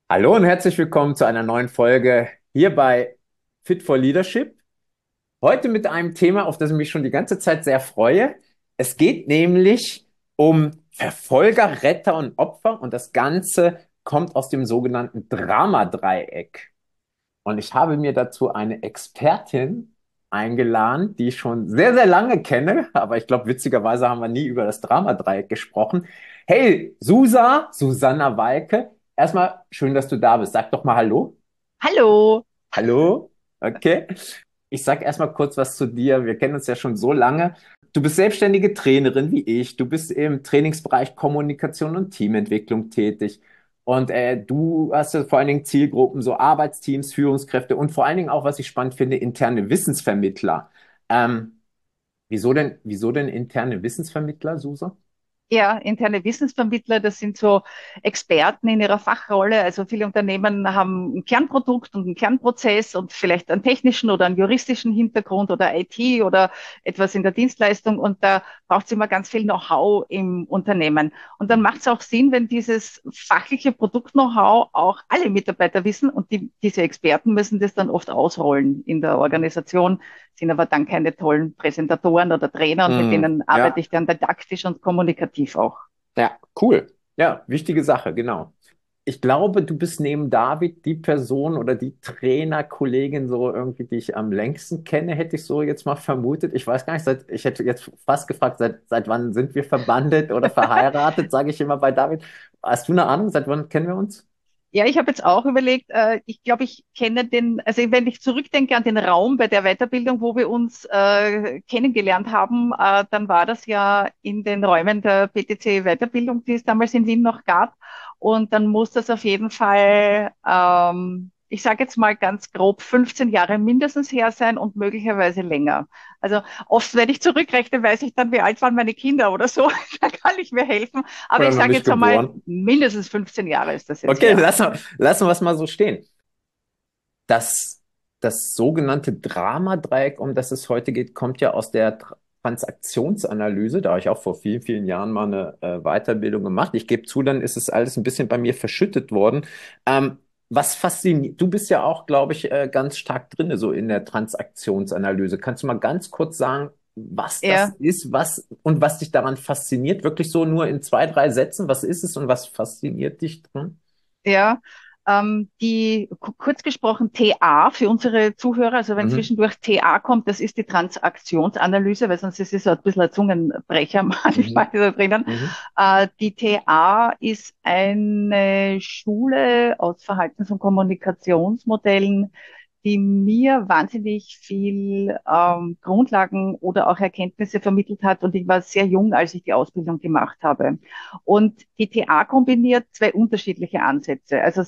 Hallo und herzlich willkommen zu einer neuen Folge hier bei Fit for Leadership. Heute mit einem Thema, auf das ich mich schon die ganze Zeit sehr freue. Es geht nämlich um Verfolger, Retter und Opfer und das Ganze kommt aus dem sogenannten Dramadreieck. Und ich habe mir dazu eine Expertin eingeladen, die ich schon sehr, sehr lange kenne, aber ich glaube, witzigerweise haben wir nie über das Dramadreieck gesprochen. Hey, Susanna Walke, erstmal schön, dass du da bist. Sag doch mal Hallo. Hallo. Hallo? Okay. Ich sag erstmal kurz was zu dir. Wir kennen uns ja schon so lange. Du bist selbstständige Trainerin wie ich. Du bist im Trainingsbereich Kommunikation und Teamentwicklung tätig. Und du hast ja vor allen Dingen Zielgruppen, so Arbeitsteams, Führungskräfte und vor allen Dingen auch, was ich spannend finde, interne Wissensvermittler. Ähm, wieso denn interne Wissensvermittler, Susa? Ja, interne Wissensvermittler, das sind so Experten in ihrer Fachrolle. Also viele Unternehmen haben ein Kernprodukt und einen Kernprozess und vielleicht einen technischen oder einen juristischen Hintergrund oder IT oder etwas in der Dienstleistung. Und da braucht es immer ganz viel Know-how im Unternehmen. Und dann macht es auch Sinn, wenn dieses fachliche Produkt-Know-how auch alle Mitarbeiter wissen und diese Experten müssen das dann oft ausrollen in der Organisation, sind aber dann keine tollen Präsentatoren oder Trainer und mit denen arbeite Ja, ich dann didaktisch und kommunikativ auch. ja, cool. Ja, wichtige Sache, genau. Ich glaube, du bist neben David die Person oder die Trainerkollegin so irgendwie, die ich am längsten kenne, hätte ich so jetzt mal vermutet. Ich weiß gar nicht, ich hätte jetzt fast gefragt, seit wann sind wir verbandet oder verheiratet, sage ich immer bei David. Hast du eine Ahnung, seit wann kennen wir uns? Ja, ich habe jetzt auch überlegt, ich glaube, ich kenne also wenn ich zurückdenke an den Raum bei der Weiterbildung, wo wir uns kennengelernt haben, dann war das ja in den Räumen der PTC Weiterbildung, die es damals in Wien noch gab. Und dann muss das auf jeden Fall, ich sage jetzt mal ganz grob, 15 Jahre mindestens her sein und möglicherweise länger. Also oft, wenn ich zurückrechne, weiß ich dann, wie alt waren meine Kinder oder so. Da kann ich mir helfen. Aber Oder ich noch sage nicht jetzt einmal, geboren? mindestens 15 Jahre ist das jetzt Okay, her. lassen wir es mal so stehen. Das, das sogenannte Dramadreieck, um das es heute geht, kommt ja aus der Transaktionsanalyse. Da habe ich auch vor vielen, vielen Jahren mal eine Weiterbildung gemacht. Ich gebe zu, dann ist es alles ein bisschen bei mir verschüttet worden. Was fasziniert, du bist ja auch, glaube ich, ganz stark drin, so in der Transaktionsanalyse. Kannst du mal ganz kurz sagen, was das Ja, ist, was dich daran fasziniert? Wirklich so nur in zwei, drei Sätzen, was ist es und was fasziniert dich dran? ja. Kurz gesprochen TA für unsere Zuhörer, also wenn Mhm. zwischendurch TA kommt, das ist die Transaktionsanalyse, weil sonst ist es so ein bisschen ein Zungenbrecher manchmal Mhm. da drinnen. Mhm. Die TA ist eine Schule aus Verhaltens- und Kommunikationsmodellen, die mir wahnsinnig viel Grundlagen oder auch Erkenntnisse vermittelt hat. Und ich war sehr jung, als ich die Ausbildung gemacht habe. Und die TA kombiniert zwei unterschiedliche Ansätze. Also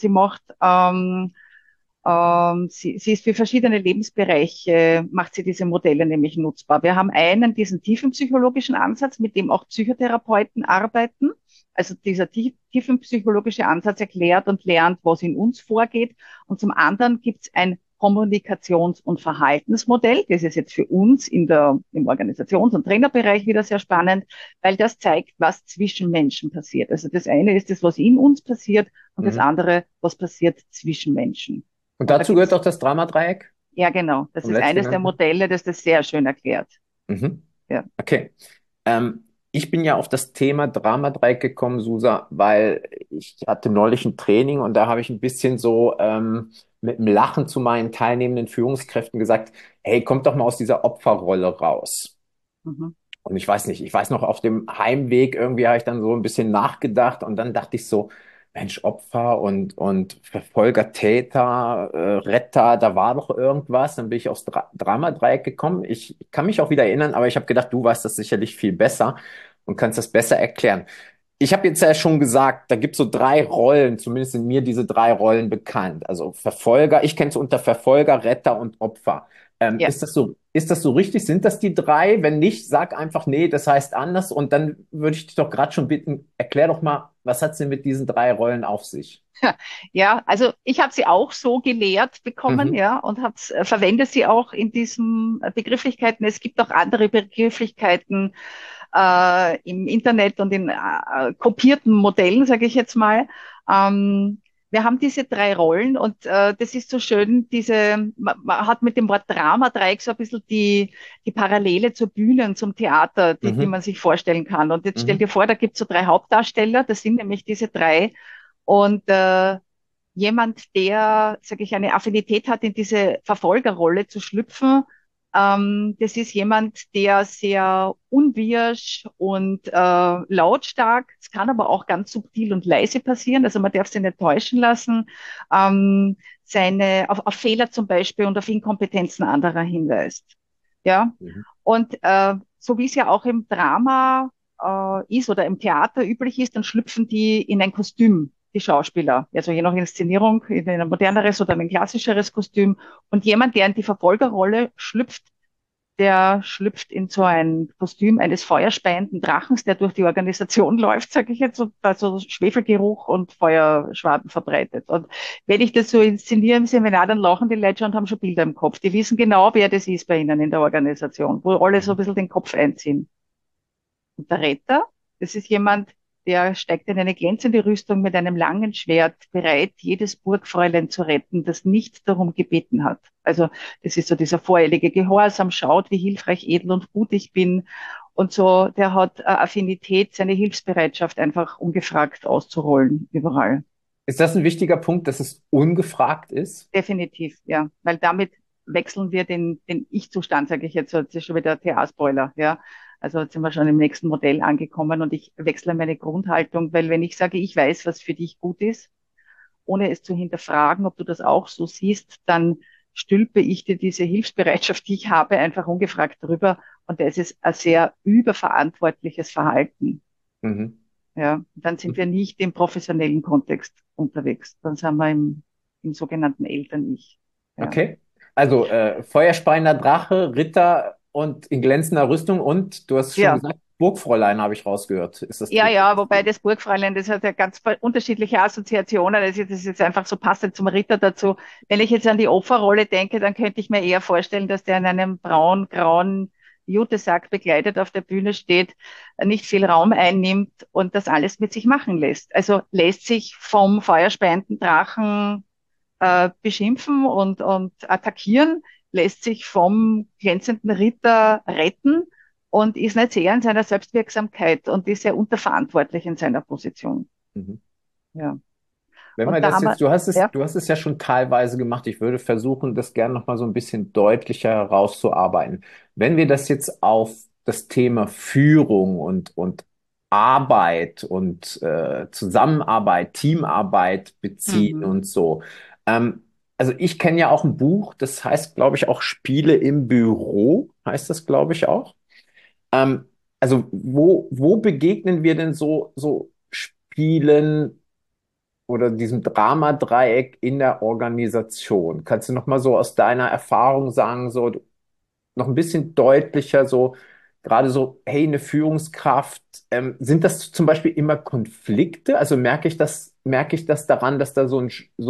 sie ist für verschiedene Lebensbereiche, macht sie diese Modelle nämlich nutzbar. Wir haben einen, diesen tiefenpsychologischen Ansatz, mit dem auch Psychotherapeuten arbeiten. Also dieser tiefenpsychologische Ansatz erklärt und lernt, was in uns vorgeht. Und zum anderen gibt es ein Kommunikations- und Verhaltensmodell. Das ist jetzt für uns im Organisations- und Trainerbereich wieder sehr spannend, weil das zeigt, was zwischen Menschen passiert. Also das eine ist das, was in uns passiert und das Mhm. andere, was passiert zwischen Menschen. Und Und da dazu gehört gibt's, auch das Dramadreieck ja genau, das vom ist eines der letztgenannten. Modelle, das das sehr schön erklärt. Mhm. Ja. Okay. Ich bin ja auf das Thema Dramadreieck gekommen, Susa, weil ich hatte neulich ein Training und da habe ich ein bisschen so mit einem Lachen zu meinen teilnehmenden Führungskräften gesagt, hey, kommt doch mal aus dieser Opferrolle raus. Mhm. Und ich weiß nicht, ich weiß noch, auf dem Heimweg irgendwie habe ich dann so ein bisschen nachgedacht und dann dachte ich so, Mensch, Opfer und Verfolger, Täter, Retter, da war doch irgendwas. Dann bin ich aufs Dramadreieck gekommen. Ich kann mich auch wieder erinnern, aber ich habe gedacht, du weißt das sicherlich viel besser und kannst das besser erklären. Ich habe jetzt ja schon gesagt, da gibt es so drei Rollen, zumindest sind mir diese drei Rollen bekannt. Also Verfolger, ich kenne es unter Verfolger, Retter und Opfer. Ja. Ist das so richtig? Sind das die drei? Wenn nicht, sag einfach, nee, das heißt anders. Und dann würde ich dich doch gerade schon bitten, erklär doch mal, was hat es denn mit diesen drei Rollen auf sich? Ja, also ich habe sie auch so gelehrt bekommen, Mhm. ja, und verwende sie auch in diesen Begrifflichkeiten. Es gibt auch andere Begrifflichkeiten im Internet und in kopierten Modellen, sage ich jetzt mal. wir haben diese drei Rollen und das ist so schön, man hat mit dem Wort Dramadreieck so ein bisschen die Parallele zur Bühne und zum Theater, die Mhm. man sich vorstellen kann. Und jetzt stell dir Mhm. vor, da gibt es so drei Hauptdarsteller, das sind nämlich diese drei. Und jemand, der, sage ich, eine Affinität hat, in diese Verfolgerrolle zu schlüpfen, das ist jemand, der sehr unwirsch und lautstark, es kann aber auch ganz subtil und leise passieren, also man darf sich nicht täuschen lassen, auf Fehler zum Beispiel und auf Inkompetenzen anderer hinweist. Ja, Mhm. und so wie es ja auch im Drama ist oder im Theater üblich ist, dann schlüpfen die in ein Kostüm, die Schauspieler. Also je nach Inszenierung, in ein moderneres oder ein klassischeres Kostüm. Und jemand, der in die Verfolgerrolle schlüpft, der schlüpft in so ein Kostüm eines feuerspeienden Drachens, der durch die Organisation läuft, sage ich jetzt, und also Schwefelgeruch und Feuerschwaden verbreitet. Und wenn ich das so inszeniere im Seminar, dann lachen die Leute schon und haben schon Bilder im Kopf. Die wissen genau, wer das ist bei ihnen in der Organisation, wo alle so ein Mhm. bisschen den Kopf einziehen. Und der Retter, das ist jemand, der steigt in eine glänzende Rüstung mit einem langen Schwert, bereit, jedes Burgfräulein zu retten, das nicht darum gebeten hat. Also das ist so dieser voreilige Gehorsam, schaut, wie hilfreich, edel und gut ich bin. Und so, der hat Affinität, seine Hilfsbereitschaft einfach ungefragt auszurollen, überall. Ist das ein wichtiger Punkt, dass es ungefragt ist? Definitiv, ja. Weil damit wechseln wir den Ich-Zustand, sage ich jetzt, so, das ist schon wieder TA-Spoiler, ja. Also jetzt sind wir schon im nächsten Modell angekommen und ich wechsle meine Grundhaltung, weil wenn ich sage, ich weiß, was für dich gut ist, ohne es zu hinterfragen, ob du das auch so siehst, dann stülpe ich dir diese Hilfsbereitschaft, die ich habe, einfach ungefragt drüber. Und das ist ein sehr überverantwortliches Verhalten. Mhm. Ja, dann sind wir nicht im professionellen Kontext unterwegs. Dann sind wir im sogenannten Eltern-Ich. Ja. Okay. Also feuerspeiender Drache, Ritter und in glänzender Rüstung und du hast schon Ja, gesagt, Burgfräulein habe ich rausgehört. Ist das ja, richtig? ja, wobei das Burgfräulein, das hat ja ganz unterschiedliche Assoziationen. Das ist jetzt einfach so passend zum Ritter dazu. Wenn ich jetzt an die Opferrolle denke, dann könnte ich mir eher vorstellen, dass der in einem braun-grauen Jutesack bekleidet auf der Bühne steht, nicht viel Raum einnimmt und das alles mit sich machen lässt. Also lässt sich vom feuerspeienden Drachen beschimpfen und attackieren, lässt sich vom glänzenden Ritter retten und ist nicht sehr in seiner Selbstwirksamkeit und ist sehr unterverantwortlich in seiner Position. Mhm. Ja. Wenn wir Und da das haben wir, jetzt, ja, du hast es ja schon teilweise gemacht. Ich würde versuchen, das gerne noch mal so ein bisschen deutlicher herauszuarbeiten. Wenn wir das jetzt auf das Thema Führung und Arbeit und Zusammenarbeit, Teamarbeit beziehen mhm, und so. Ähm, also ich kenne ja auch ein Buch, das heißt, glaube ich, auch Spiele im Büro, heißt das, glaube ich, auch. Ähm, also wo begegnen wir denn so Spielen oder diesem Dramadreieck in der Organisation? Kannst du noch mal so aus deiner Erfahrung sagen, so noch ein bisschen deutlicher, so gerade so, hey, eine Führungskraft, sind das zum Beispiel immer Konflikte? Also merke ich das daran, dass da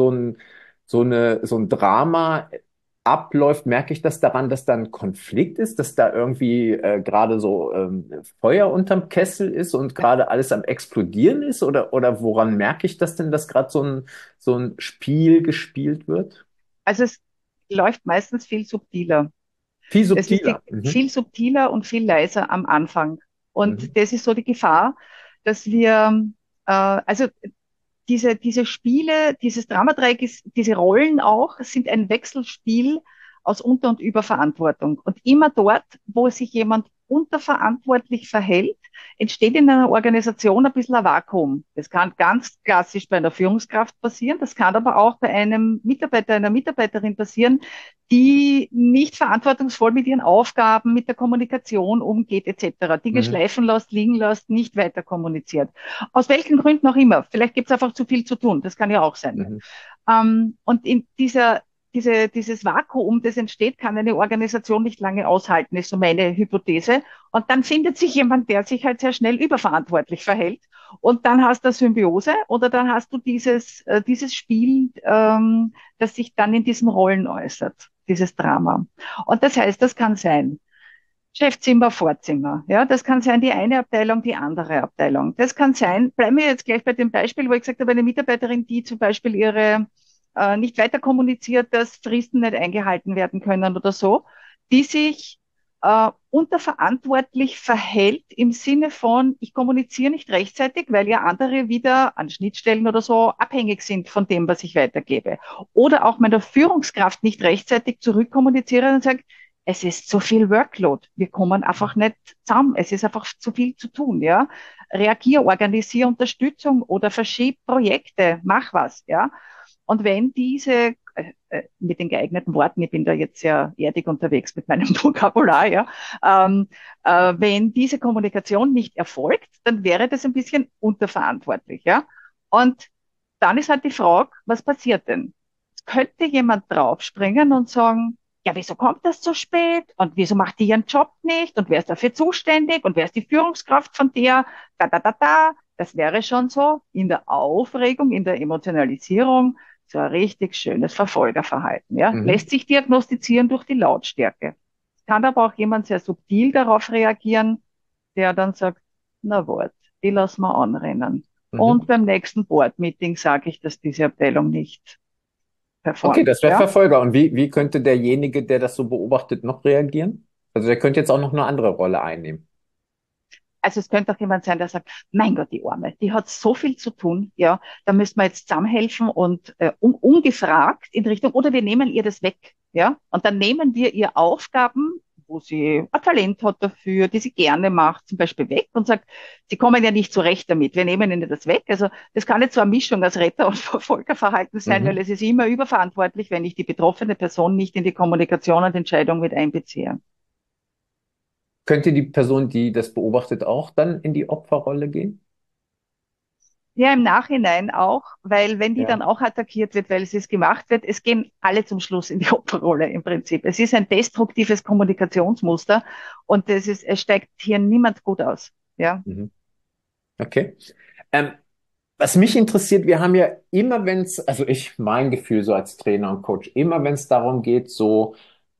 so ein Drama abläuft, merke ich das daran, dass da ein Konflikt ist, dass da irgendwie gerade so Feuer unterm Kessel ist und ja. gerade alles am Explodieren ist? Oder woran merke ich das denn, dass gerade so ein Spiel gespielt wird? Also es läuft meistens viel subtiler. Viel Es ist subtiler. Mhm. viel subtiler und viel leiser am Anfang. Und Mhm. das ist so die Gefahr, dass also diese Spiele, dieses Dramadreieck ist, diese Rollen auch, sind ein Wechselspiel aus Unter- und Überverantwortung. Und immer dort, wo sich jemand unterverantwortlich verhält, entsteht in einer Organisation ein bisschen ein Vakuum. Das kann ganz klassisch bei einer Führungskraft passieren, das kann aber auch bei einem Mitarbeiter, einer Mitarbeiterin passieren, die nicht verantwortungsvoll mit ihren Aufgaben, mit der Kommunikation umgeht, etc. Dinge Mhm. schleifen lässt, liegen lässt, nicht weiter kommuniziert. Aus welchen Gründen auch immer. Vielleicht gibt es einfach zu viel zu tun. Das kann ja auch sein. Mhm. Und in dieses Vakuum, das entsteht, kann eine Organisation nicht lange aushalten, ist so meine Hypothese. Und dann findet sich jemand, der sich halt sehr schnell überverantwortlich verhält. Und dann hast du Symbiose oder dann hast du dieses Spiel, das sich dann in diesen Rollen äußert, dieses Drama. Und das heißt, das kann sein. Chefzimmer, Vorzimmer. Ja, das kann sein die eine Abteilung, die andere Abteilung. Das kann sein, bleiben wir jetzt gleich bei dem Beispiel, wo ich gesagt habe, eine Mitarbeiterin, die zum Beispiel ihre nicht weiter kommuniziert, dass Fristen nicht eingehalten werden können oder so, die sich unterverantwortlich verhält im Sinne von, ich kommuniziere nicht rechtzeitig, weil ja andere wieder an Schnittstellen oder so abhängig sind von dem, was ich weitergebe. Oder auch meiner Führungskraft nicht rechtzeitig zurückkommuniziere und sage, es ist zu viel Workload. Wir kommen einfach nicht zusammen. Es ist einfach zu viel zu tun, ja. Reagier, organisiere Unterstützung oder verschieb Projekte, mach was, ja. Und wenn diese mit den geeigneten Worten, ich bin da jetzt sehr erdig unterwegs mit meinem Vokabular, ja, wenn diese Kommunikation nicht erfolgt, dann wäre das ein bisschen unterverantwortlich, ja. Und dann ist halt die Frage, was passiert denn? Könnte jemand draufspringen und sagen, ja, wieso kommt das so spät? Und wieso macht die ihren Job nicht? Und wer ist dafür zuständig? Und wer ist die Führungskraft von der? Da, da, da, da. Das wäre schon so in der Aufregung, in der Emotionalisierung so ein richtig schönes Verfolgerverhalten. Ja? Mhm. Lässt sich diagnostizieren durch die Lautstärke. Kann aber auch jemand sehr subtil darauf reagieren, der dann sagt, na wart, die lassen wir anrennen. Und Mhm. beim nächsten Board-Meeting sage ich, dass diese Abteilung nicht Okay, performt. das wäre Ja? Verfolger. Und wie könnte derjenige, der das so beobachtet, noch reagieren? Also der könnte jetzt auch noch eine andere Rolle einnehmen. Also es könnte auch jemand sein, der sagt, mein Gott, die Arme, die hat so viel zu tun, ja, da müssen wir jetzt zusammenhelfen und ungefragt in Richtung, oder wir nehmen ihr das weg, ja, und dann nehmen wir ihr Aufgaben, wo sie ein Talent hat dafür, die sie gerne macht, zum Beispiel weg und sagt, sie kommen ja nicht zurecht damit, wir nehmen ihnen das weg. Also das kann jetzt so eine Mischung aus Retter- und Verfolgerverhalten sein, weil Mhm. es ist immer überverantwortlich, wenn ich die betroffene Person nicht in die Kommunikation und Entscheidung mit einbeziehe. Könnte die Person, die das beobachtet, auch dann in die Opferrolle gehen? Ja, im Nachhinein auch, weil wenn die dann Ja. auch attackiert wird, weil es gemacht wird, es gehen alle zum Schluss in die Opferrolle im Prinzip. Es ist ein destruktives Kommunikationsmuster und es steigt hier niemand gut aus. Ja. Mhm. Okay. Ähm, Was mich interessiert, wir haben ja immer, wenn es, also ich, mein Gefühl so als Trainer und Coach, immer wenn es darum geht, so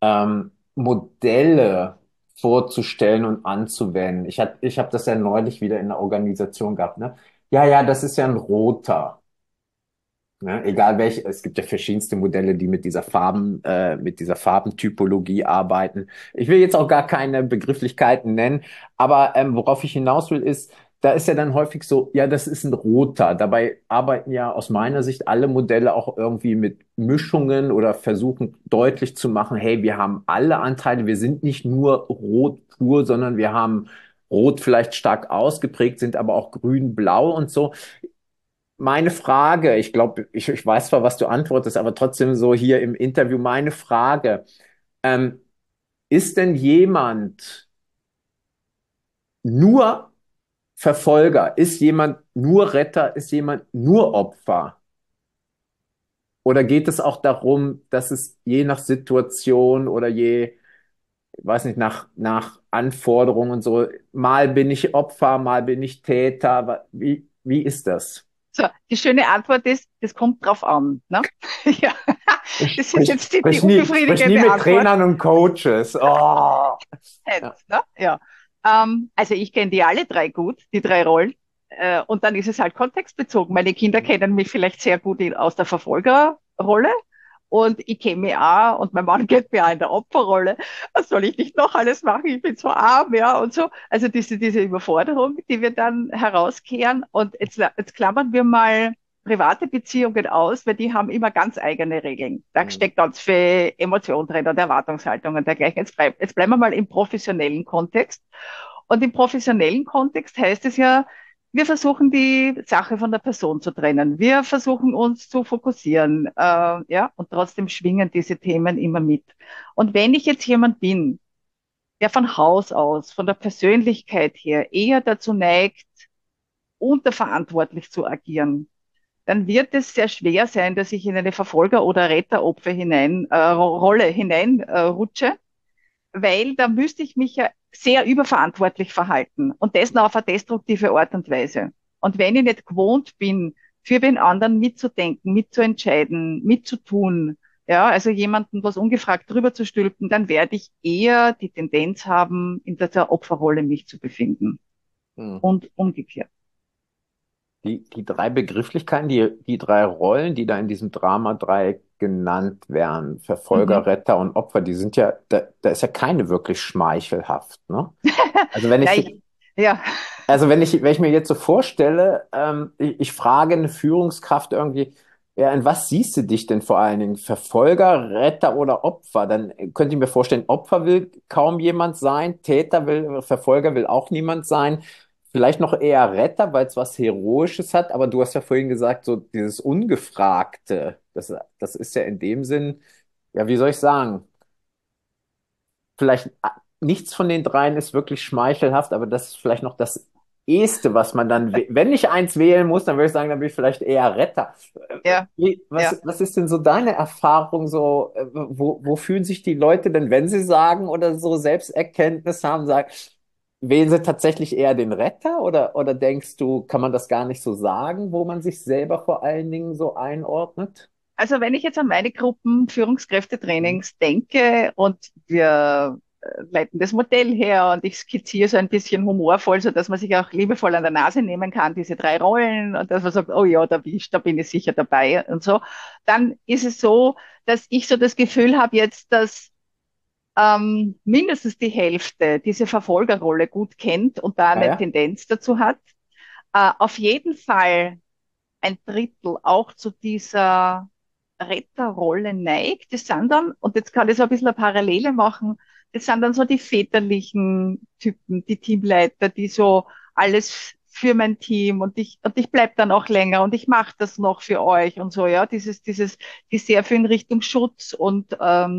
Modelle vorzustellen und anzuwenden. Ich hab das ja neulich wieder in der Organisation gehabt, ne? Ja, ja, das ist ja ein roter. Ne? Egal welche, es gibt ja verschiedenste Modelle, die mit dieser Farbentypologie arbeiten. Ich will jetzt auch gar keine Begrifflichkeiten nennen, aber worauf ich hinaus will, ist, da ist ja dann häufig so, ja, das ist ein roter. Dabei arbeiten ja aus meiner Sicht alle Modelle auch irgendwie mit Mischungen oder versuchen deutlich zu machen, hey, wir haben alle Anteile, wir sind nicht nur rot pur, sondern wir haben rot vielleicht stark ausgeprägt, sind aber auch grün, blau und so. Meine Frage, ich glaube, ich weiß zwar, was du antwortest, aber trotzdem so hier im Interview meine Frage. Ähm, Ist denn jemand nur Verfolger? Ist jemand nur Retter? Ist jemand nur Opfer? Oder geht es auch darum, dass es je nach Situation oder ich weiß nicht, nach Anforderungen und so, mal bin ich Opfer, mal bin ich Täter? Wie ist das? So, die schöne Antwort ist, das kommt drauf an. Ne? Ja, Ich das ist jetzt die sprich nie unbefriedigende mit Antwort. Trainern und Coaches. Oh. Ja. Ne? Ja. Also ich kenne die alle drei gut, die drei Rollen. Und dann ist es halt kontextbezogen. Meine Kinder kennen mich vielleicht sehr gut aus der Verfolgerrolle. Und ich kenne mich auch, und mein Mann kennt mich auch in der Opferrolle. Was soll ich nicht noch alles machen? Ich bin so arm, ja, und so. Also diese Überforderung, die wir dann herauskehren. Und jetzt klammern wir mal private Beziehungen aus, weil die haben immer ganz eigene Regeln. Da Mhm. steckt ganz viel Emotion drin und Erwartungshaltung und dergleichen. Jetzt bleiben wir mal im professionellen Kontext. Und im professionellen Kontext heißt es ja, wir versuchen die Sache von der Person zu trennen. Wir versuchen uns zu fokussieren, ja, und trotzdem schwingen diese Themen immer mit. Und wenn ich jetzt jemand bin, der von Haus aus, von der Persönlichkeit her eher dazu neigt, unterverantwortlich zu agieren, dann wird es sehr schwer sein, dass ich in eine Verfolger- oder Retteropfer Rolle hineinrutsche, weil da müsste ich mich ja sehr überverantwortlich verhalten und das noch auf eine destruktive Art und Weise. Und wenn ich nicht gewohnt bin, für den anderen mitzudenken, mitzuentscheiden, mitzutun, ja, also jemanden was ungefragt drüber zu stülpen, dann werde ich eher die Tendenz haben, in der Opferrolle mich zu befinden Hm. und umgekehrt. Die drei Begrifflichkeiten, die drei Rollen, die da in diesem Dramadreieck genannt werden, Mhm. Verfolger, Retter und Opfer, die sind ja, da ist ja keine wirklich schmeichelhaft, ne? Also wenn Na, ich, ja, wenn ich mir jetzt so vorstelle, ich frage eine Führungskraft irgendwie, ja, in was siehst du dich denn vor allen Dingen? Verfolger, Retter oder Opfer? Dann könnte ich mir vorstellen, Opfer will kaum jemand sein, Verfolger will auch niemand sein. Vielleicht noch eher Retter, weil es was Heroisches hat, aber du hast ja vorhin gesagt, so dieses Ungefragte, das ist ja in dem Sinn, ja, wie soll ich sagen? Vielleicht nichts von den dreien ist wirklich schmeichelhaft, aber das ist vielleicht noch das Eheste, was man dann, wenn ich eins wählen muss, dann würde ich sagen, dann bin ich vielleicht eher Retter. ja, ja. Was ist denn so deine Erfahrung so, wo fühlen sich die Leute denn, wenn sie sagen oder so Selbsterkenntnis haben, sagen, wählen sie tatsächlich eher den Retter oder denkst du, kann man das gar nicht so sagen, wo man sich selber vor allen Dingen so einordnet? Also wenn ich jetzt an meine Gruppen Mhm. Führungskräftetrainings denke und wir leiten das Modell her und ich skizziere so ein bisschen humorvoll, so dass man sich auch liebevoll an der Nase nehmen kann, diese drei Rollen und dass man sagt, oh ja, da bin ich sicher dabei und so, dann ist es so, dass ich so das Gefühl habe jetzt, dass mindestens die Hälfte diese Verfolgerrolle gut kennt und da Ah eine ja? Tendenz dazu hat. Auf jeden Fall ein Drittel auch zu dieser Retterrolle neigt. Das sind dann, und jetzt kann ich so ein bisschen eine Parallele machen, das sind dann so die väterlichen Typen, die Teamleiter, die so alles für mein Team und ich bleib dann auch länger und ich mache das noch für euch und so, ja, die sehr viel in Richtung Schutz und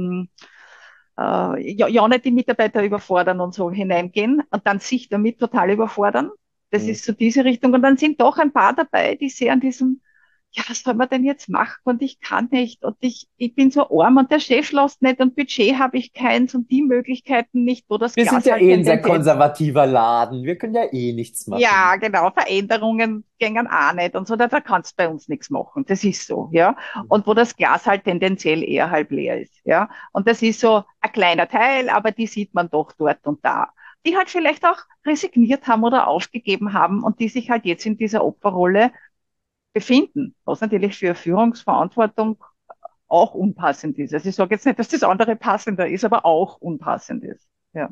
ja nicht die Mitarbeiter überfordern und so hineingehen und dann sich damit total überfordern. Das Mhm. ist so diese Richtung. Und dann sind doch ein paar dabei, die sehr an diesem, ja, was soll man denn jetzt machen? Und ich kann nicht. Und ich bin so arm und der Chef lässt nicht und Budget habe ich keins und die Möglichkeiten nicht, wo das Wir sind Glas ja halt eh ein sehr tendenziell konservativer Laden. Wir können ja eh nichts machen. ja, genau. Veränderungen gängen auch nicht und so, da kannst du bei uns nichts machen. Das ist so, ja. Und wo das Glas halt tendenziell eher halb leer ist, ja. Und das ist so ein kleiner Teil, aber die sieht man doch dort und da. Die halt vielleicht auch resigniert haben oder aufgegeben haben und die sich halt jetzt in dieser Opferrolle befinden, was natürlich für Führungsverantwortung auch unpassend ist. Also ich sage jetzt nicht, dass das andere passender ist, aber auch unpassend ist. Ja.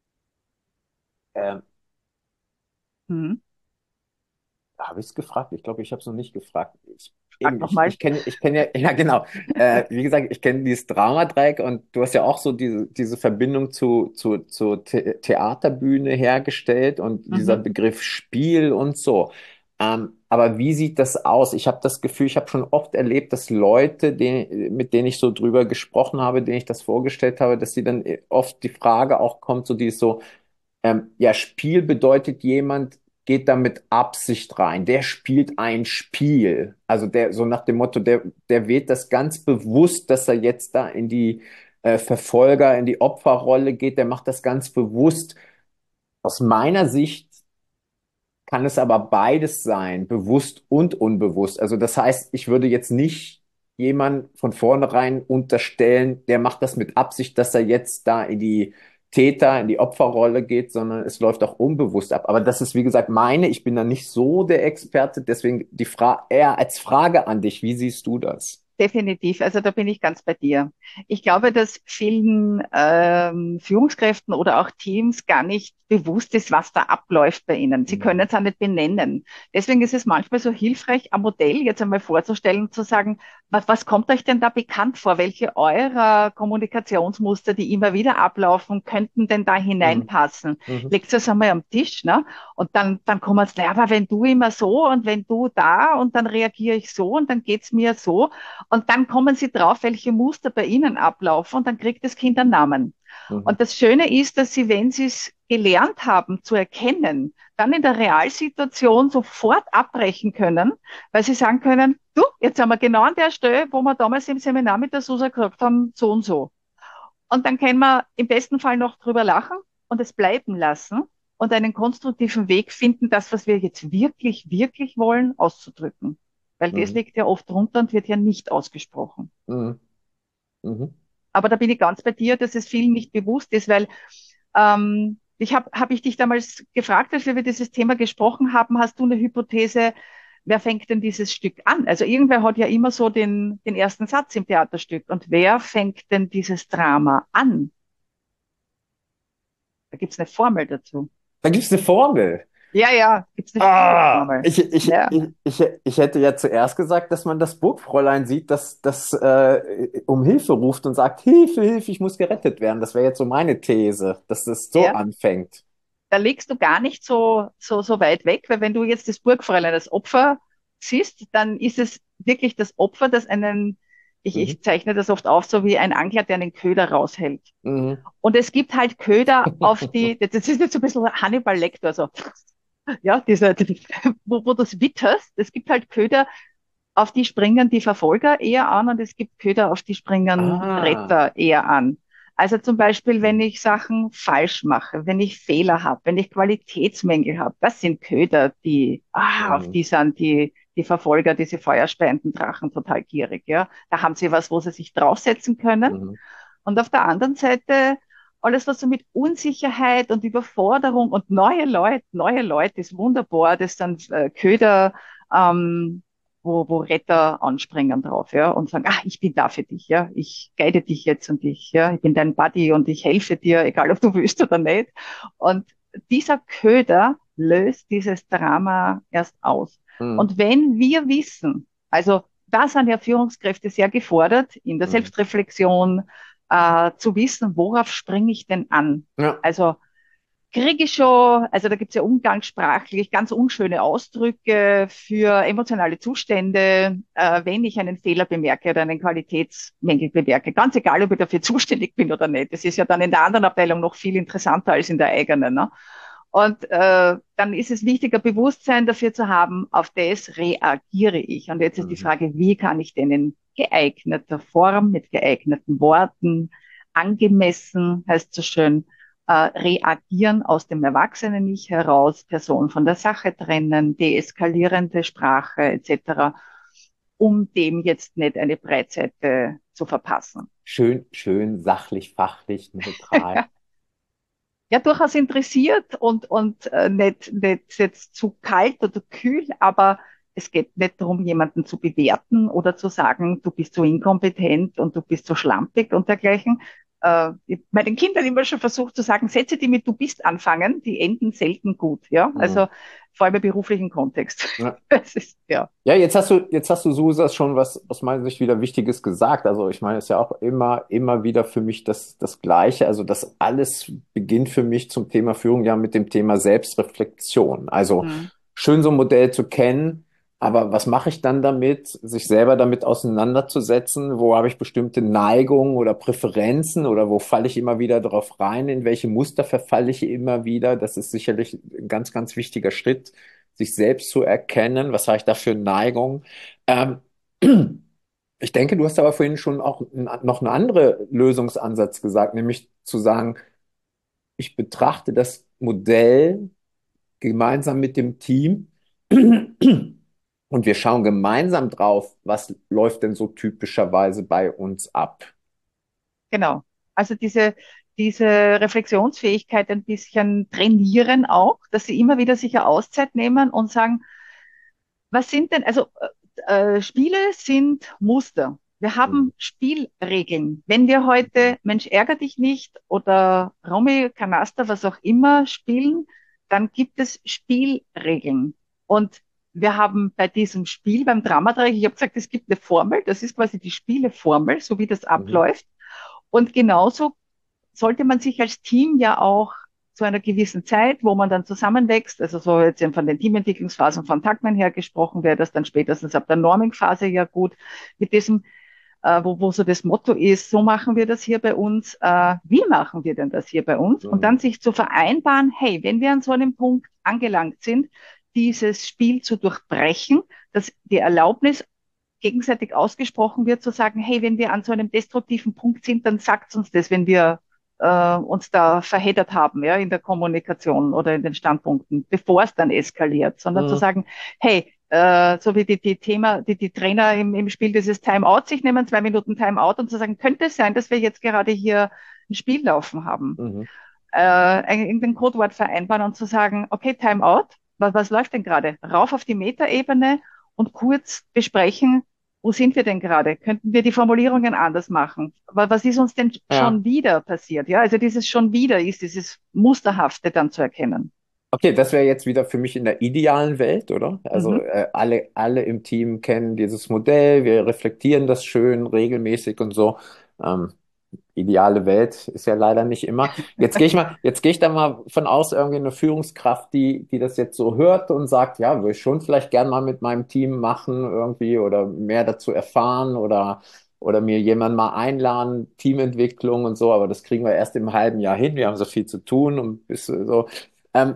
Ähm, Hm. Habe ich es gefragt? Ich glaube, ich habe es noch nicht gefragt. Sag nochmal. Ich kenne ja, ja genau. Wie gesagt, ich kenne dieses Dramadreieck und du hast ja auch so diese Verbindung zur Theaterbühne hergestellt und dieser Mhm. Begriff Spiel und so. Aber wie sieht das aus? Ich habe das Gefühl, ich habe schon oft erlebt, dass Leute, mit denen ich so drüber gesprochen habe, denen ich das vorgestellt habe, dass sie dann oft die Frage auch kommt, so die ist so, ja, Spiel bedeutet, jemand geht da mit Absicht rein. Der spielt ein Spiel. Also der, so nach dem Motto, der wählt das ganz bewusst, dass er jetzt da in die Verfolger, in die Opferrolle geht. Der macht das ganz bewusst. Aus meiner Sicht kann es aber beides sein, bewusst und unbewusst. Also das heißt, ich würde jetzt nicht jemand von vornherein unterstellen, der macht das mit Absicht, dass er jetzt da in die in die Opferrolle geht, sondern es läuft auch unbewusst ab. Aber das ist, wie gesagt, ich bin da nicht so der Experte, deswegen die Frage eher als Frage an dich, wie siehst du das? Definitiv, also da bin ich ganz bei dir. Ich glaube, dass vielen Führungskräften oder auch Teams gar nicht bewusst ist, was da abläuft bei ihnen. Sie können Mhm. es auch nicht benennen. Deswegen ist es manchmal so hilfreich, ein Modell jetzt einmal vorzustellen und zu sagen, was kommt euch denn da bekannt vor? Welche eurer Kommunikationsmuster, die immer wieder ablaufen, könnten denn da Mhm. hineinpassen? Mhm. Legt es einmal am Tisch, ne? Und dann kommen es, ja, aber wenn du immer so und wenn du da und dann reagiere ich so und dann geht's mir so. Und dann kommen sie drauf, welche Muster bei ihnen ablaufen und dann kriegt das Kind einen Namen. Mhm. Und das Schöne ist, dass sie, wenn sie es gelernt haben zu erkennen, dann in der Realsituation sofort abbrechen können, weil sie sagen können, du, jetzt sind wir genau an der Stelle, wo wir damals im Seminar mit der Susa gesagt haben, so und so. Und dann können wir im besten Fall noch drüber lachen und es bleiben lassen und einen konstruktiven Weg finden, das, was wir jetzt wirklich, wirklich wollen, auszudrücken. Weil das Mhm. liegt ja oft drunter und wird ja nicht ausgesprochen. Mhm. Mhm. Aber da bin ich ganz bei dir, dass es vielen nicht bewusst ist, weil hab ich dich damals gefragt, als wir über dieses Thema gesprochen haben, hast du eine Hypothese, wer fängt denn dieses Stück an? Also irgendwer hat ja immer so den ersten Satz im Theaterstück. Und wer fängt denn dieses Drama an? Da gibt's eine Formel dazu. Da gibt es eine Formel. Ja, ja, gibt's eine Ah, Formel. Ja, ich hätte ja zuerst gesagt, dass man das Burgfräulein sieht, das um Hilfe ruft und sagt, Hilfe, Hilfe, ich muss gerettet werden. Das wäre jetzt so meine These, dass das so ja. anfängt. Da liegst du gar nicht so weit weg, weil wenn du jetzt das Burgfräulein als Opfer siehst, dann ist es wirklich das Opfer, das Mhm. ich zeichne das oft auf, so wie ein Angler, der einen Köder raushält. Mhm. Und es gibt halt Köder das ist jetzt so ein bisschen Hannibal Lecter, so, ja, wo du es witterst. Es gibt halt Köder, auf die springen die Verfolger eher an und es gibt Köder, auf die springen Ah. Retter eher an. Also zum Beispiel, wenn Mhm. ich Sachen falsch mache, wenn ich Fehler habe, wenn ich Qualitätsmängel habe, das sind Köder, auf Mhm. die sind die Verfolger, diese feuerspeienden Drachen total gierig, ja. Da haben sie was, wo sie sich draufsetzen können. Mhm. Und auf der anderen Seite alles, was so mit Unsicherheit und Überforderung und neue Leute ist wunderbar, das sind Köder, ähm, wo Retter anspringen drauf, ja, und sagen, ich bin da für dich, ja, ich guide dich jetzt und ich bin dein Buddy und ich helfe dir, egal ob du willst oder nicht. Und dieser Köder löst dieses Drama erst aus. Mhm. Und wenn wir wissen, also da sind ja Führungskräfte sehr gefordert in der Mhm. Selbstreflexion, zu wissen, worauf springe ich denn an? Ja. Also kriege ich schon, also da gibt es ja umgangssprachlich ganz unschöne Ausdrücke für emotionale Zustände, wenn ich einen Fehler bemerke oder einen Qualitätsmängel bemerke. Ganz egal, ob ich dafür zuständig bin oder nicht. Das ist ja dann in der anderen Abteilung noch viel interessanter als in der eigenen. Ne? Und dann ist es wichtiger, Bewusstsein dafür zu haben, auf das reagiere ich. Und jetzt ist die Mhm. Frage, wie kann ich denn in geeigneter Form, mit geeigneten Worten, angemessen, heißt so schön, reagieren aus dem Erwachsenen-Ich heraus, Person von der Sache trennen, deeskalierende Sprache etc., um dem jetzt nicht eine Breitseite zu verpassen. Schön, schön, sachlich, fachlich, neutral. Ja, durchaus interessiert und nicht jetzt zu kalt oder kühl, aber es geht nicht darum, jemanden zu bewerten oder zu sagen, du bist so inkompetent und du bist so schlampig und dergleichen. Ich hab meinen Kindern immer schon versucht zu sagen, Sätze, die mit du bist anfangen, die enden selten gut, ja. Mhm. Also vor allem im beruflichen Kontext. Ja. Das ist, ja. Ja, jetzt hast du, Susas, schon was aus meiner Sicht wieder Wichtiges gesagt. Also ich meine, es ist ja auch immer wieder für mich das Gleiche. Also das alles beginnt für mich zum Thema Führung ja mit dem Thema Selbstreflexion. Also Hm. schön so ein Modell zu kennen, aber was mache ich dann damit, sich selber damit auseinanderzusetzen? Wo habe ich bestimmte Neigungen oder Präferenzen oder wo falle ich immer wieder drauf rein? In welche Muster verfalle ich immer wieder? Das ist sicherlich ein ganz, ganz wichtiger Schritt, sich selbst zu erkennen, was habe ich da für Neigung. Ähm, ich denke, du hast aber vorhin schon auch noch einen anderen Lösungsansatz gesagt, nämlich zu sagen, ich betrachte das Modell gemeinsam mit dem Team und wir schauen gemeinsam drauf, was läuft denn so typischerweise bei uns ab. Genau. Also diese Reflexionsfähigkeit ein bisschen trainieren auch, dass sie immer wieder sich eine Auszeit nehmen und sagen, was sind denn, also Spiele sind Muster. Wir Mhm. haben Spielregeln. Wenn wir heute Mensch ärger dich nicht oder Romy, Kanaster, was auch immer spielen, dann gibt es Spielregeln. Und wir haben bei diesem Spiel, beim Dramadreieck, ich habe gesagt, es gibt eine Formel, das ist quasi die Spieleformel, so wie das Mhm. abläuft. Und genauso sollte man sich als Team ja auch zu einer gewissen Zeit, wo man dann zusammenwächst, also so jetzt eben von den Teamentwicklungsphasen von Tuckman her gesprochen, wäre das dann spätestens ab der Norming-Phase ja gut, mit diesem, wo so das Motto ist, so machen wir das hier bei uns, wie machen wir denn das hier bei uns? Und Mhm. dann sich zu vereinbaren, hey, wenn wir an so einem Punkt angelangt sind, dieses Spiel zu durchbrechen, dass die Erlaubnis gegenseitig ausgesprochen wird, zu sagen, hey, wenn wir an so einem destruktiven Punkt sind, dann sagt uns das, wenn wir uns da verheddert haben, ja, in der Kommunikation oder in den Standpunkten, bevor es dann eskaliert, sondern zu Mhm. sagen, hey, so wie die Trainer im Spiel dieses Timeout sich nehmen, 2 Minuten Timeout und zu sagen, könnte es sein, dass wir jetzt gerade hier ein Spiel laufen haben, Mhm. irgendein Codewort vereinbaren und zu sagen, okay, Timeout, was läuft denn gerade? Rauf auf die Metaebene und kurz besprechen, wo sind wir denn gerade? Könnten wir die Formulierungen anders machen? Was ist uns denn Ja. schon wieder passiert? Ja, also dieses schon wieder ist dieses Musterhafte dann zu erkennen. Okay, das wäre jetzt wieder für mich in der idealen Welt, oder? Also Mhm. alle im Team kennen dieses Modell, wir reflektieren das schön regelmäßig und so. Ähm, ideale Welt ist ja leider nicht immer. Jetzt gehe ich da mal von aus, irgendwie eine Führungskraft, die das jetzt so hört und sagt, ja, würde ich schon vielleicht gern mal mit meinem Team machen irgendwie oder mehr dazu erfahren oder mir jemanden mal einladen, Teamentwicklung und so, aber das kriegen wir erst im halben Jahr hin. Wir haben so viel zu tun und bis so. Ähm,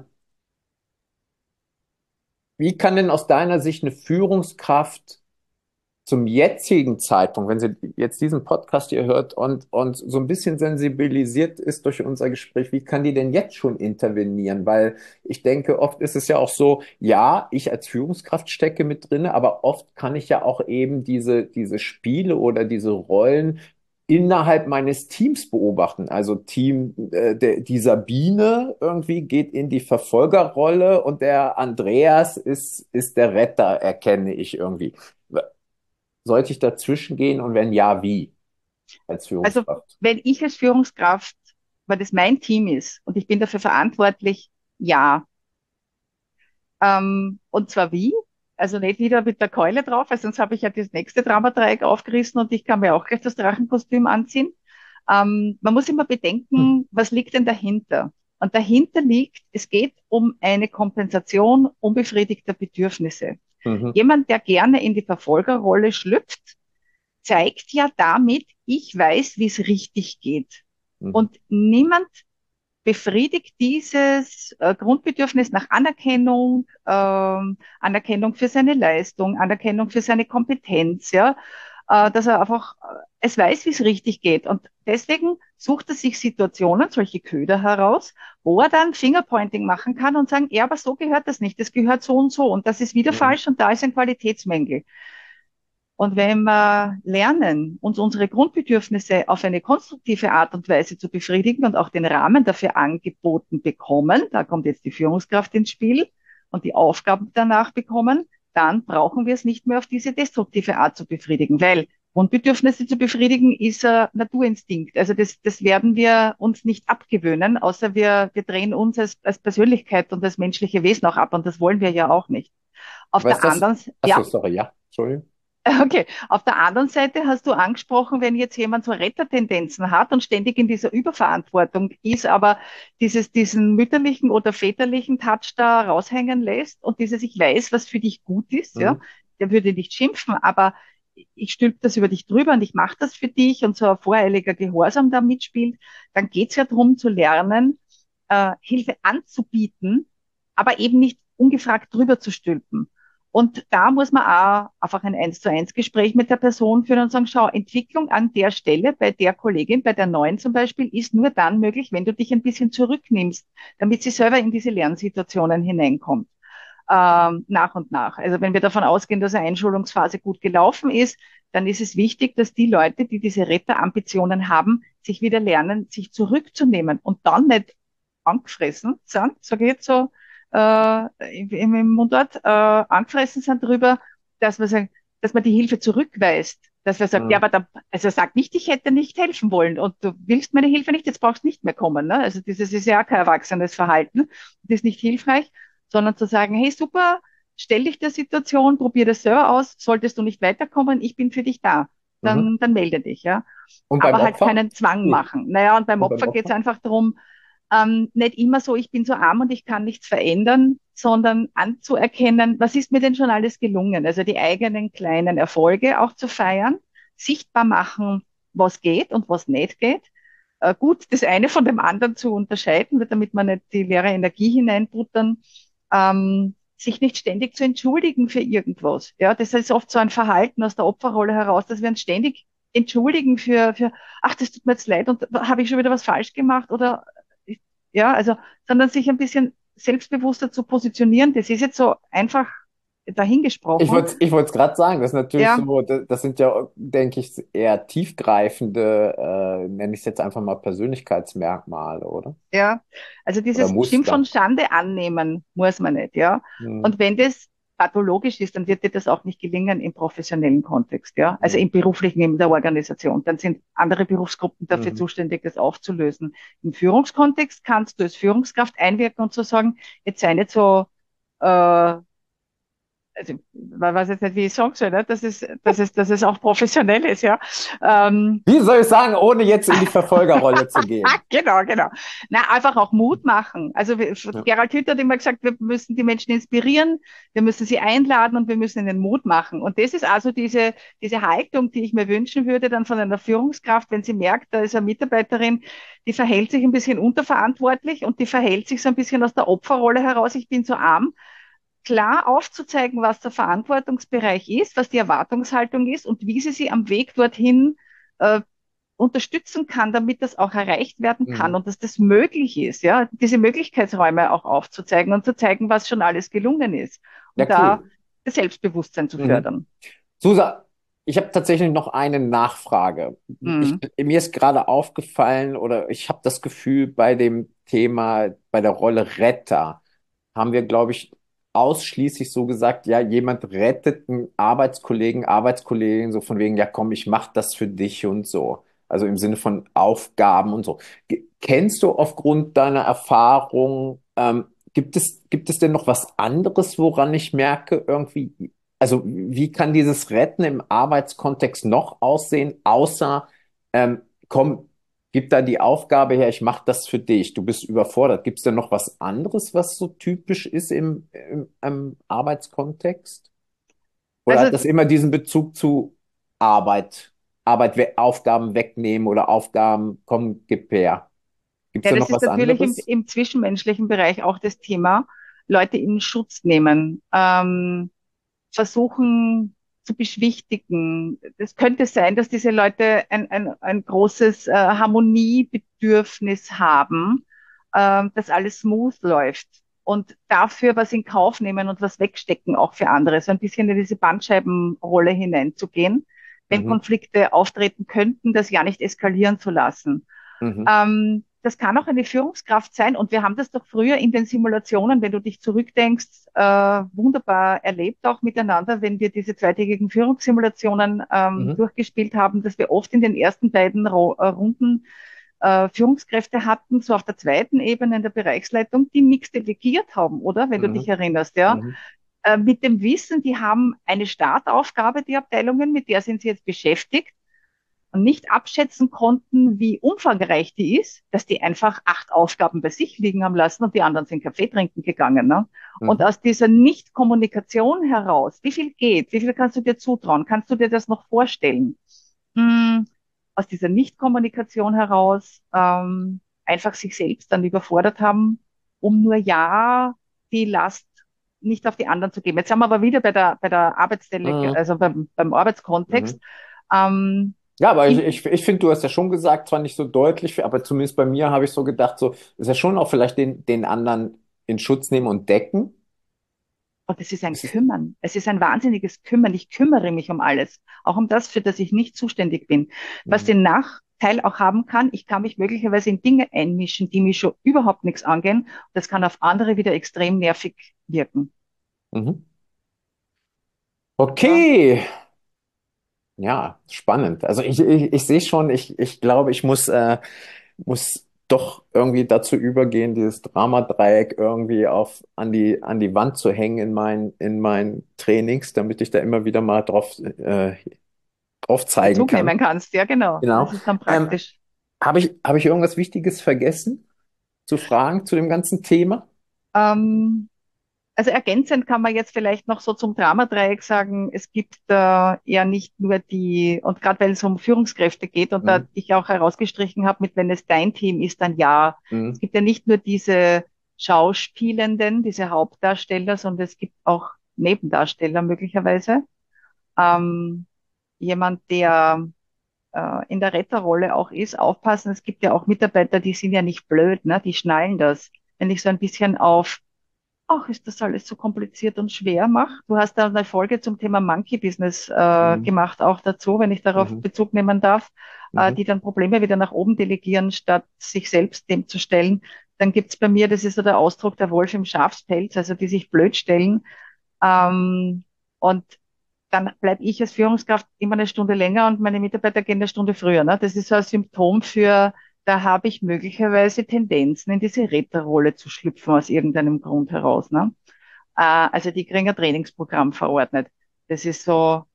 Wie kann denn aus deiner Sicht eine Führungskraft zum jetzigen Zeitpunkt, wenn sie jetzt diesen Podcast hier hört und so ein bisschen sensibilisiert ist durch unser Gespräch, wie kann die denn jetzt schon intervenieren? Weil ich denke, oft ist es ja auch so, ja, ich als Führungskraft stecke mit drinne, aber oft kann ich ja auch eben diese Spiele oder diese Rollen innerhalb meines Teams beobachten. Also die Sabine irgendwie geht in die Verfolgerrolle und der Andreas ist der Retter, erkenne ich irgendwie. Sollte ich dazwischen gehen und wenn ja, wie als Also Führungskraft? wenn ich als Führungskraft, weil das mein Team ist und ich bin dafür verantwortlich, ja. Und zwar wie? Also nicht wieder mit der Keule drauf, weil sonst habe ich ja das nächste Dramadreieck aufgerissen und ich kann mir auch gleich das Drachenkostüm anziehen. Man muss immer Hm. bedenken, was liegt denn dahinter? Und dahinter liegt, es geht um eine Kompensation unbefriedigter Bedürfnisse. Mhm. Jemand, der gerne in die Verfolgerrolle schlüpft, zeigt ja damit, ich weiß, wie es richtig geht. Mhm. Und niemand befriedigt dieses Grundbedürfnis nach Anerkennung, Anerkennung für seine Leistung, Anerkennung für seine Kompetenz, ja, dass er einfach es weiß, wie es richtig geht. Und deswegen sucht er sich Situationen, solche Köder heraus, wo er dann Fingerpointing machen kann und sagen, ja, aber so gehört das nicht, das gehört so und so und das ist wieder Mhm. falsch und da ist ein Qualitätsmängel. Und wenn wir lernen, uns unsere Grundbedürfnisse auf eine konstruktive Art und Weise zu befriedigen und auch den Rahmen dafür angeboten bekommen, da kommt jetzt die Führungskraft ins Spiel und die Aufgaben danach bekommen, dann brauchen wir es nicht mehr auf diese destruktive Art zu befriedigen, weil Grundbedürfnisse zu befriedigen ist ein Naturinstinkt. Also das werden wir uns nicht abgewöhnen, außer wir drehen uns als Persönlichkeit und als menschliche Wesen auch ab und das wollen wir ja auch nicht. Auf Was ist der das? anderen, Achso, ja, sorry, ja, Entschuldigung. okay, auf der anderen Seite hast du angesprochen, wenn jetzt jemand so Rettertendenzen hat und ständig in dieser Überverantwortung ist, aber diesen mütterlichen oder väterlichen Touch da raushängen lässt und dieses ich weiß, was für dich gut ist, ja, Mhm. der würde nicht schimpfen, aber ich stülpe das über dich drüber und ich mache das für dich und so ein voreiliger Gehorsam da mitspielt, dann geht's ja darum zu lernen, Hilfe anzubieten, aber eben nicht ungefragt drüber zu stülpen. Und da muss man auch einfach ein 1:1 Gespräch mit der Person führen und sagen, schau, Entwicklung an der Stelle bei der Kollegin, bei der neuen zum Beispiel, ist nur dann möglich, wenn du dich ein bisschen zurücknimmst, damit sie selber in diese Lernsituationen hineinkommt, nach und nach. Also wenn wir davon ausgehen, dass eine Einschulungsphase gut gelaufen ist, dann ist es wichtig, dass die Leute, die diese Retterambitionen haben, sich wieder lernen, sich zurückzunehmen und dann nicht angefressen sind, sage ich jetzt so, im Mundart, angefressen sind darüber, dass man sagen, dass man die Hilfe zurückweist. Dass man sagt, ja, Mhm. aber da, also sag nicht, ich hätte nicht helfen wollen und du willst meine Hilfe nicht, jetzt brauchst du nicht mehr kommen. Ne? Also dieses ist ja auch kein erwachsenes Verhalten, das ist nicht hilfreich, sondern zu sagen, hey, super, stell dich der Situation, probier das selber aus, solltest du nicht weiterkommen, ich bin für dich da. Mhm. Dann melde dich, ja. Und beim Aber halt Opfer? keinen Zwang Wie? machen. Naja, und beim Und beim Opfer geht es Opfer? einfach darum, nicht immer so, ich bin so arm und ich kann nichts verändern, sondern anzuerkennen, was ist mir denn schon alles gelungen? Also die eigenen kleinen Erfolge auch zu feiern, sichtbar machen, was geht und was nicht geht. Gut, das eine von dem anderen zu unterscheiden, damit man nicht die leere Energie hineinbuttern, sich nicht ständig zu entschuldigen für irgendwas. Ja, das ist oft so ein Verhalten aus der Opferrolle heraus, dass wir uns ständig entschuldigen ach, das tut mir jetzt leid und habe ich schon wieder was falsch gemacht oder ja, also, sondern sich ein bisschen selbstbewusster zu positionieren. Das ist jetzt so einfach dahingesprochen. Ich wollte es gerade sagen, das ist natürlich Ja, so, das sind ja, denke ich, eher tiefgreifende, nenne ich es jetzt einfach mal Persönlichkeitsmerkmale, oder? ja. Also Oder dieses Schimpf und Muster. Schande annehmen muss man nicht, ja. Hm, Und wenn das pathologisch ist, dann wird dir das auch nicht gelingen im professionellen Kontext, ja. Also hm, im beruflichen, in der Organisation. Dann sind andere Berufsgruppen dafür mhm. zuständig, das aufzulösen. Im Führungskontext kannst du als Führungskraft einwirken und zu sagen, jetzt sei nicht so, also, man weiß jetzt nicht, wie ich sagen soll, ne? Dass es auch professionell ist, ja. Ähm, Wie soll ich sagen, ohne jetzt in die Verfolgerrolle zu gehen? genau, genau. Na, einfach auch Mut machen. Also Ja, Gerald Hüther hat immer gesagt, wir müssen die Menschen inspirieren, wir müssen sie einladen und wir müssen ihnen Mut machen. Und das ist also diese Haltung, die ich mir wünschen würde, dann von einer Führungskraft, wenn sie merkt, da ist eine Mitarbeiterin, die verhält sich ein bisschen unterverantwortlich und die verhält sich so ein bisschen aus der Opferrolle heraus, ich bin so arm, klar aufzuzeigen, was der Verantwortungsbereich ist, was die Erwartungshaltung ist und wie sie sie am Weg dorthin äh, unterstützen kann, damit das auch erreicht werden kann mhm. und dass das möglich ist, ja, diese Möglichkeitsräume auch aufzuzeigen und zu zeigen, was schon alles gelungen ist Ja, und da cool. das Selbstbewusstsein zu Mhm. fördern. Susa, ich habe tatsächlich noch eine Nachfrage. Mhm. Mir ist gerade aufgefallen oder ich habe das Gefühl, bei dem Thema, bei der Rolle Retter, haben wir, glaube ich, ausschließlich so gesagt, ja, jemand rettet einen Arbeitskollegen, Arbeitskollegin, so von wegen, ja, komm, ich mach das für dich und so. Also im Sinne von Aufgaben und so. Kennst du aufgrund deiner Erfahrung, gibt es denn noch was anderes, woran ich merke, irgendwie, also wie kann dieses Retten im Arbeitskontext noch aussehen, außer, komm, gib da die Aufgabe her, ich mache das für dich, du bist überfordert. Gibt es denn noch was anderes, was so typisch ist im Arbeitskontext? Oder Also hat das immer diesen Bezug zu Arbeit, Aufgaben wegnehmen oder Aufgaben, komm, gib her? Gibt es ja, da das noch ist was natürlich anderes? im zwischenmenschlichen Bereich auch das Thema, Leute in Schutz nehmen. Versuchen zu beschwichtigen. Es könnte sein, dass diese Leute ein großes Harmoniebedürfnis haben, dass alles smooth läuft und dafür was in Kauf nehmen und was wegstecken, auch für andere, so ein bisschen in diese Bandscheibenrolle hineinzugehen, wenn Mhm, Konflikte auftreten könnten, das ja nicht eskalieren zu lassen. mhm, Das kann auch eine Führungskraft sein. Und wir haben das doch früher in den Simulationen, wenn du dich zurückdenkst, wunderbar erlebt auch miteinander, wenn wir diese zweitägigen Führungssimulationen mhm, durchgespielt haben, dass wir oft in den ersten beiden Runden Führungskräfte hatten, so auf der zweiten Ebene in der Bereichsleitung, die nichts delegiert haben, oder? Wenn du dich mhm, erinnerst, ja. mhm, Mit dem Wissen, die haben eine Startaufgabe, die Abteilungen, mit der sind sie jetzt beschäftigt und nicht abschätzen konnten, wie umfangreich die ist, dass die einfach 8 Aufgaben bei sich liegen haben lassen und die anderen sind Kaffee trinken gegangen. Ne? Und mhm, aus dieser Nicht-Kommunikation heraus, wie viel geht, wie viel kannst du dir zutrauen, kannst du dir das noch vorstellen? Hm, aus dieser Nicht-Kommunikation heraus einfach sich selbst dann überfordert haben, um nur ja die Last nicht auf die anderen zu geben. Jetzt sind wir aber wieder bei der Arbeitsstelle, mhm, also beim mhm. Arbeitskontext. Ähm, Ja, aber in, ich finde, du hast ja schon gesagt, zwar nicht so deutlich, aber zumindest bei mir habe ich so gedacht, so, ist ja schon auch vielleicht den anderen in Schutz nehmen und decken. und es ist ein Ist es, Kümmern. Es ist ein wahnsinniges Kümmern. Ich kümmere mich um alles. Auch um das, für das ich nicht zuständig bin. Was mhm, den Nachteil auch haben kann, ich kann mich möglicherweise in Dinge einmischen, die mich schon überhaupt nichts angehen. Das kann auf andere wieder extrem nervig wirken. mhm. Ja. Okay, ja, spannend. Also ich sehe schon, ich glaube, ich muss doch irgendwie dazu übergehen, dieses Dramadreieck irgendwie an die Wand zu hängen in meinen Trainings, damit ich da immer wieder mal drauf zeigen Bezug kann. nehmen kannst. Ja, genau. Genau. Das ist dann Ähm, praktisch. habe ich irgendwas Wichtiges vergessen zu fragen zu dem ganzen Thema? Ähm, Also ergänzend kann man jetzt vielleicht noch so zum Dramadreieck sagen, es gibt ja nicht nur die, und gerade weil es um Führungskräfte geht und da Mhm. ich auch herausgestrichen habe, mit wenn es dein Team ist, dann ja. Es Mhm. gibt ja nicht nur diese Schauspielenden, diese Hauptdarsteller, sondern es gibt auch Nebendarsteller möglicherweise. Ähm, Jemand, der in der Retterrolle auch ist, aufpassen. Es gibt ja auch Mitarbeiter, die sind ja nicht blöd, ne? Die schnallen das. Wenn ich so ein bisschen auf ach, ist das alles so kompliziert und schwer macht. Du hast da eine Folge zum Thema Monkey Business Mhm. gemacht, auch dazu, wenn ich darauf Mhm. Bezug nehmen darf, Mhm. die dann Probleme wieder nach oben delegieren, statt sich selbst dem zu stellen. Dann gibt's bei mir, das ist so der Ausdruck der Wolf im Schafspelz, also die sich blöd stellen. Und dann bleibe ich als Führungskraft immer eine Stunde länger und meine Mitarbeiter gehen eine Stunde früher. Ne? Das ist so ein Symptom für, da habe ich möglicherweise Tendenzen, in diese Retterrolle zu schlüpfen aus irgendeinem Grund heraus. Ne? Also die kriegen ein Trainingsprogramm verordnet. Das ist so,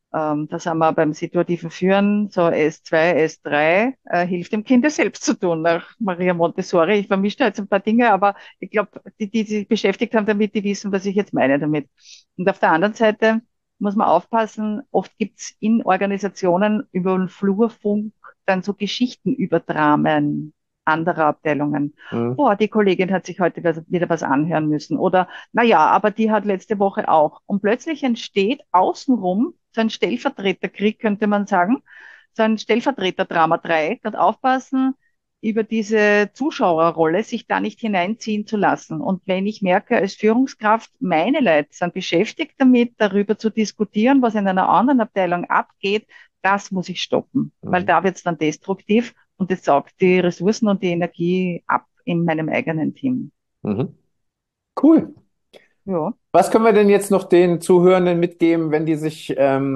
da sind wir beim situativen Führen, so S2, S3, hilft dem Kind es selbst zu tun, nach Maria Montessori. Ich vermische da jetzt ein paar Dinge, aber ich glaube, die sich beschäftigt haben damit, die wissen, was ich jetzt meine damit. Und auf der anderen Seite muss man aufpassen, oft gibt's in Organisationen über den Flurfunk dann so Geschichten über Dramen anderer Abteilungen. Mhm. Boah, die Kollegin hat sich heute wieder was anhören müssen. Oder, na ja, aber die hat letzte Woche auch. Und plötzlich entsteht außenrum so ein Stellvertreterkrieg, könnte man sagen, so ein Stellvertreter-Drama-Dreieck und aufpassen, über diese Zuschauerrolle sich da nicht hineinziehen zu lassen. Und wenn ich merke, als Führungskraft, meine Leute sind beschäftigt damit, darüber zu diskutieren, was in einer anderen Abteilung abgeht, das muss ich stoppen, weil Mhm. da wird es dann destruktiv und es saugt die Ressourcen und die Energie ab in meinem eigenen Team. Mhm. Cool. Ja. Was können wir denn jetzt noch den Zuhörenden mitgeben, wenn die sich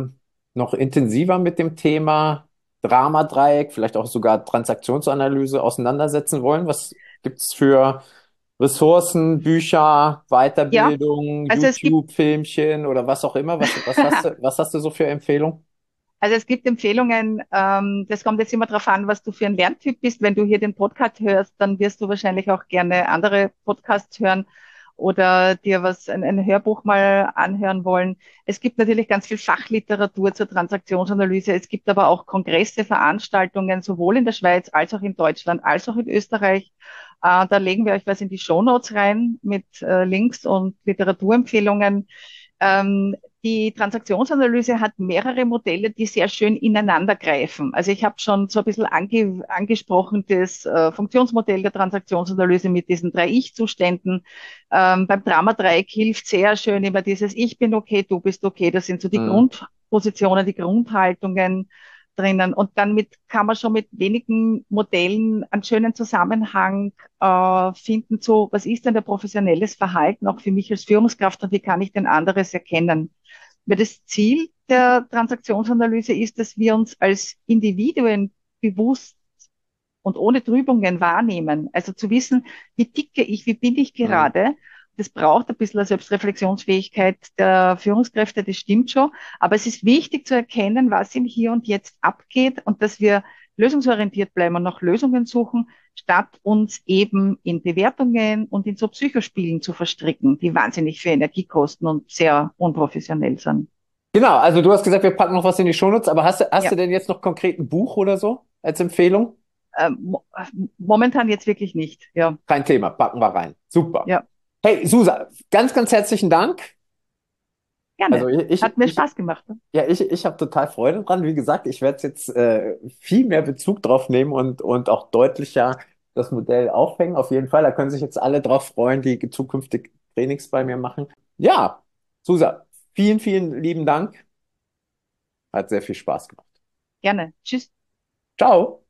noch intensiver mit dem Thema Dramadreieck, vielleicht auch sogar Transaktionsanalyse auseinandersetzen wollen? Was gibt es für Ressourcen, Bücher, Ja, Weiterbildung, also es gibt YouTube-Filmchen oder was auch immer? Was hast du so für Empfehlungen? Also es gibt Empfehlungen, das kommt jetzt immer darauf an, was du für ein Lerntyp bist. Wenn du hier den Podcast hörst, dann wirst du wahrscheinlich auch gerne andere Podcasts hören oder dir ein Hörbuch mal anhören wollen. Es gibt natürlich ganz viel Fachliteratur zur Transaktionsanalyse. Es gibt aber auch Kongresse, Veranstaltungen, sowohl in der Schweiz als auch in Deutschland, als auch in Österreich. Da legen wir euch was in die Shownotes rein mit Links und Literaturempfehlungen. Ähm, die Transaktionsanalyse hat mehrere Modelle, die sehr schön ineinander greifen. Also ich habe schon so ein bisschen angesprochen, das Funktionsmodell der Transaktionsanalyse mit diesen drei Ich-Zuständen. Beim Dramadreieck hilft sehr schön immer dieses Ich bin okay, du bist okay. Das sind so die Mhm. Grundpositionen, die Grundhaltungen drinnen. Und dann kann man schon mit wenigen Modellen einen schönen Zusammenhang finden zu, was ist denn der professionelles Verhalten auch für mich als Führungskraft und wie kann ich denn anderes erkennen? Weil das Ziel der Transaktionsanalyse ist, dass wir uns als Individuen bewusst und ohne Trübungen wahrnehmen. Also zu wissen, wie ticke ich, wie bin ich Mhm. gerade. Das braucht ein bisschen eine Selbstreflexionsfähigkeit der Führungskräfte, das stimmt schon. Aber es ist wichtig zu erkennen, was im Hier und Jetzt abgeht und dass wir lösungsorientiert bleiben und nach Lösungen suchen, statt uns eben in Bewertungen und in so Psychospielen zu verstricken, die wahnsinnig viel Energie kosten und sehr unprofessionell sind. Genau, also du hast gesagt, wir packen noch was in die Shownotes, aber hast Ja, du denn jetzt noch konkret ein Buch oder so als Empfehlung? momentan jetzt wirklich nicht. Ja, Kein Thema, packen wir rein. Super. ja, Hey, Susa, ganz, ganz herzlichen Dank. Also gerne. Hat mir Spaß gemacht. ich habe total Freude dran. Wie gesagt, ich werde jetzt viel mehr Bezug drauf nehmen und auch deutlicher das Modell aufhängen. Auf jeden Fall, da können sich jetzt alle drauf freuen, die zukünftig Trainings bei mir machen. Ja, Susa, vielen, vielen lieben Dank. Hat sehr viel Spaß gemacht. Gerne. Tschüss. Ciao.